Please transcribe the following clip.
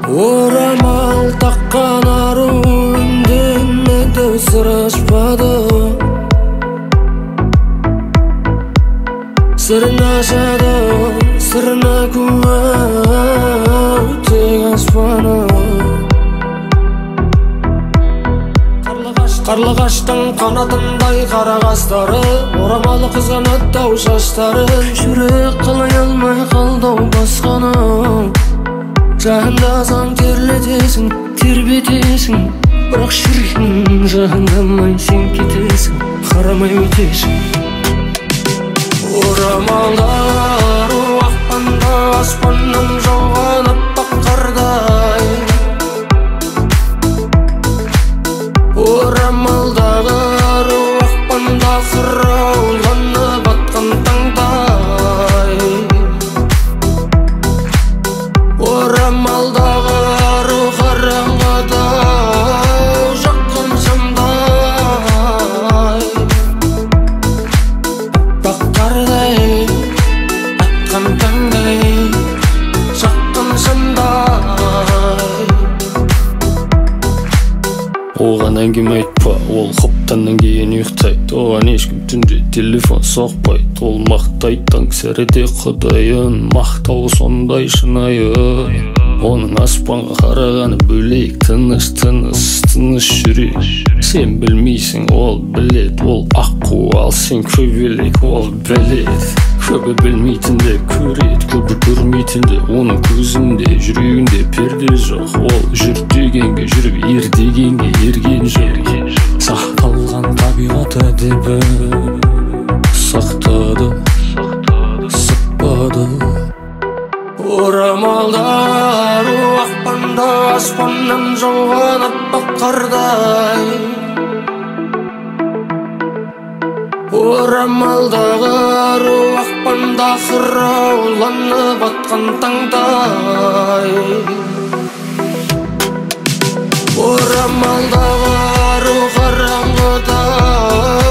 Орамал таққан ару үндемеді, сыр ашпады. Сырын ашады, сырына куә тек аспаны. Қарлығаштың қанатындай қара қастары, орамалы қызған өттау шаштарын. Жүрек қалай алмай қалдау басқаны. Жағындасаң терлетесің, тербетесің, бірақ жүрегің жағындамай сен кетесің, қарамай өтесің. Орамалдар ақпанда аспаннан жауған аппақ қардай. Орамалдағы ақпанда қырауланып атқан таңдай. Орамалдағы қараңғыда жаққан шамдай. Аппақ қардай атқан таңдай, жаққан шамдай. Оған әңгіме айтпа, ол хоптаннан кейін ұйықтайды. Оған ешкім түнде телефон соқпайды. Ол мақтайды таңсәріде құдайын, мақтау сондай шынайы. Оның аспанға қарағаны бөлек, тыныш жүрек. Сен білмейсің, ол білет, ол аққу, ал сен көбелек, ол білет. Көбі білмейтінді көрет, көбі көрмейтінді оның көзінде, жүрегінде перде жоқ. Ол жүр дегенге жүріп, ер дегенге ерген жоқ. Сақталған табиғат әдебі сақтады, сықпады. Орамалдар ақпанда аспаннан жауған аппақ қардай. Орамалдағы ақпанда қырауланып атқан таңдай. Орамалдағы қараңғыда